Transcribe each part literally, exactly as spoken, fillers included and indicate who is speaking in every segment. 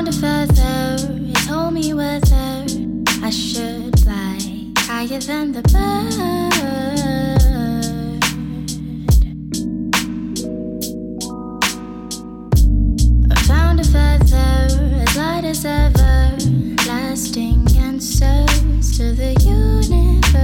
Speaker 1: found a feather, it told me whether I should fly higher than the bird. I found a feather as light as ever, lasting answers to the universe.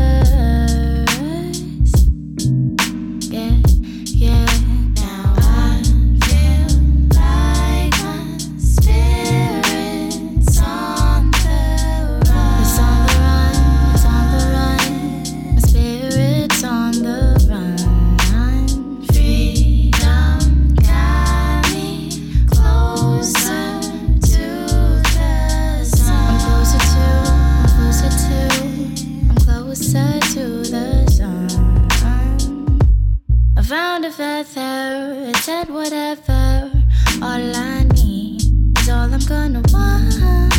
Speaker 1: Yeah, yeah. Now I feel like my spirit's on the run. It's on the run, it's on the run. My spirit's on the run. Freedom got me closer to the sun. I'm closer to, I'm closer to, I'm closer to the sun. I found a feather, it said whatever. All I need is all I'm gonna want.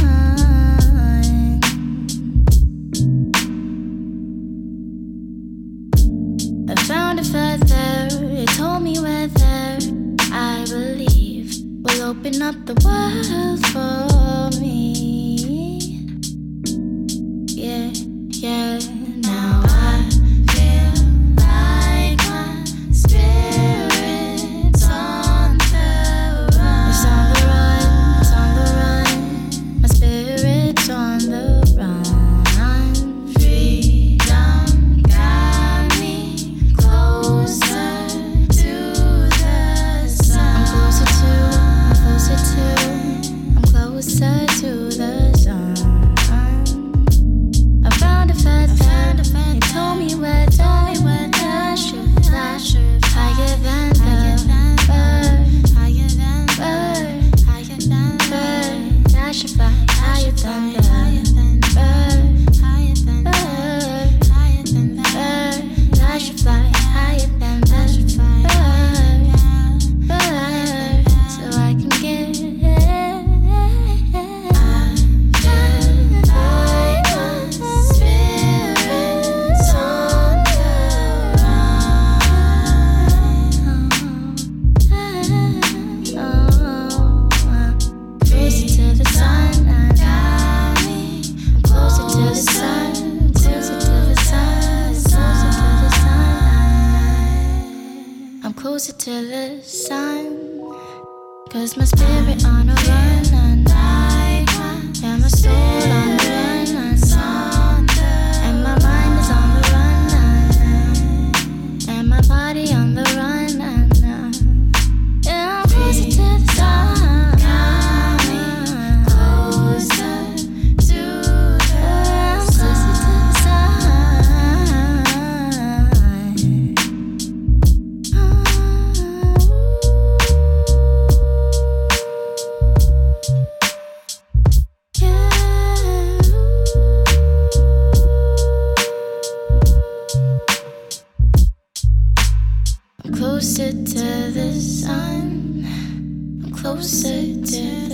Speaker 1: I found a feather, it told me whether I believe will open up the world for me. Yeah, yeah. Now I feel like my spirit's on the run. It's on the run, it's on the run. My spirit's on the run. Freedom got me closer to the sun. I'm closer to, I'm closer to, I'm closer to the sun. I found a feather, it told me whether I should fly higher than the bird, higher than bird, higher than bird. I should fly higher than the bird, higher than bird, higher than bird. I should fly higher than the bird, bird, so I can get. I feel like my spirit's on the run. Closer to the sun, I'm closer to the sun, closer to the sun, closer to the sun. I'm closer to the sun, 'cause my spirit on a run, yeah, my soul on the run, and my mind is on the run, and my body on the run. Yeah, I'm closer to the sun, closer to the sun, closer to the sun. I'm closer to the sun, I'm closer to